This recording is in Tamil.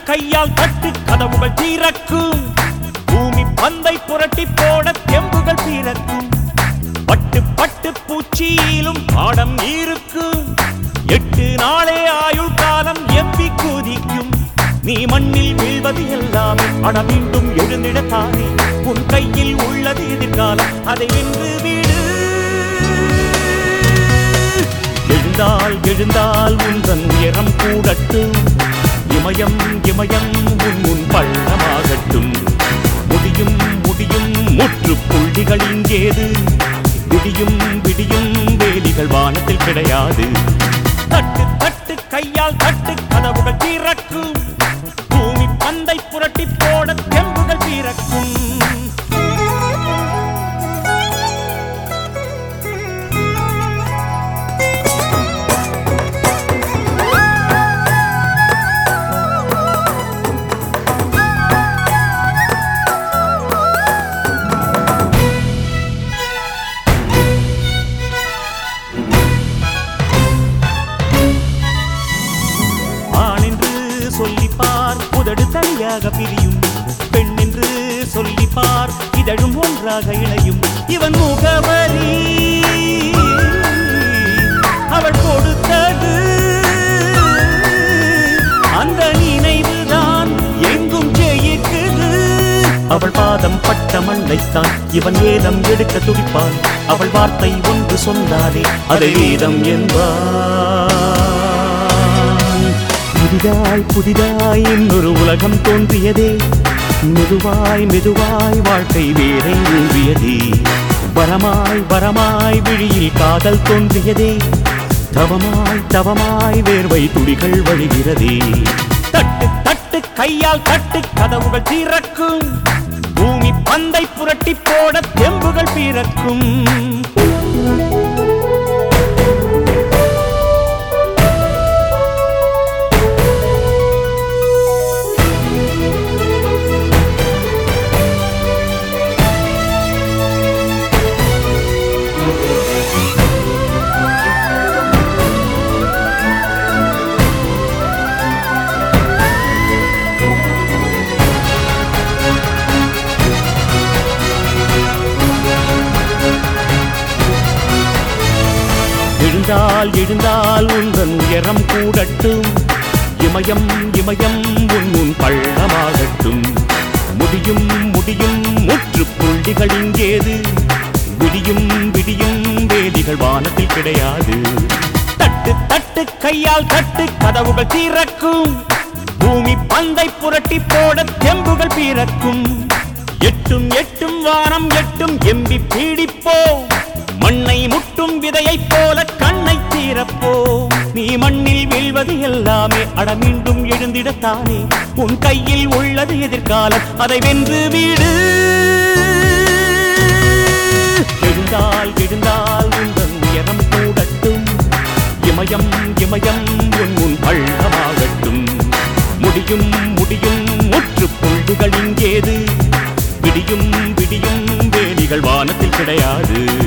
கையால் தட்டு கதவுகள் திறக்கும். பூமி பந்தை புரட்டி போட தெம்புகள் பிறக்கும். பட்டு பட்டு பூச்சியிலும் பாடம் இருக்கும். 8 நாளே ஆயுள் காலம் எம்பி குதிக்கும். நீ மண்ணில் வீழ்வது எல்லாமே அட மீண்டும் எழுந்திடத்தானே. உன் கையில் உள்ளது எதிர்காலம், அதை வென்று வீடு. எழுந்தால் எழுந்தால் உந்தன் உயரம் கூடட்டும். இமயம் இமயம் உன் முன் பள்ளமாகட்டும். முடியும் முடியும் முற்றுப்புள்ளிகள் இங்கேது. விடியும் விடியும் வேலிகள் வானத்தில் கிடையாது. தட்டு தட்டு கையால் தட்டு கதவுகள் திறக்கும். பூமி பந்தை புரட்டி போட தெம்புகள் பிறக்கும். சொல்லிப்பார் உதடு தனியாக பிரியும். பெண் என்று சொல்லிப்பார் இதழும் ஒன்றாக இணையும். இவன் முகவரி அவள் கொடுத்தது. அந்த நினைவுதான் எங்கும் ஜெயிக்குது. அவள் பாதம் பட்ட மண்ணைத்தான் இவன் வேதம் எடுக்க துடிப்பான். அவள் வார்த்தை ஒன்று சொன்னாலே அதை வேதம் என்பான். புதிதாய் புதிதாய் இன்னொரு உலகம் தோன்றியதே. மெதுவாய் மெதுவாய் வாழ்க்கை வேரை ஊறியதே. வரமாய் வரமாய் விழியில் காதல் தோன்றியதே. தவமாய் தவமாய் வேர்வை துளிகள் வழிகிறதே. தட்டு தட்டு கையால் தட்டு கதவுகள் திறக்கும். பூமி பந்தை புரட்டி போட தெம்புகள் பிறக்கும். எழுந்தால் எழுந்தால் உந்தன் உயரம் கூடட்டும். இமயம் இமயம் உன் முன் பள்ளமாகட்டும். முடியும் முடியும் முற்றுப்புள்ளிகள் இங்கேது. விடியும் விடியும் வேலிகள் வானத்தில் கிடையாது. தட்டு தட்டு கையால் தட்டு கதவுகள் திறக்கும். பூமி பந்தை புரட்டி போட தெம்புகள் பிறக்கும். எட்டும் எட்டும் வானம் எட்டும் எம்பி பீடிப்போ. மண்ணை முட்டும் விதையைப் போல கண்ணை தீரப்போ. நீ மண்ணில் வீழ்வது எல்லாமே அட மீண்டும் எழுந்திடத்தானே. உன் கையில் உள்ளது எதிர்காலம், அதை வென்று வீடு. எழுந்தால் எழுந்தால் உந்தன் உயரம் கூடட்டும். இமயம் இமயம் உன் முன் பள்ளமாகட்டும். முடியும் முடியும் முற்றுப்புள்ளிகள் இங்கேது. விடியும் விடியும் வேலிகள் வானத்தில் கிடையாது.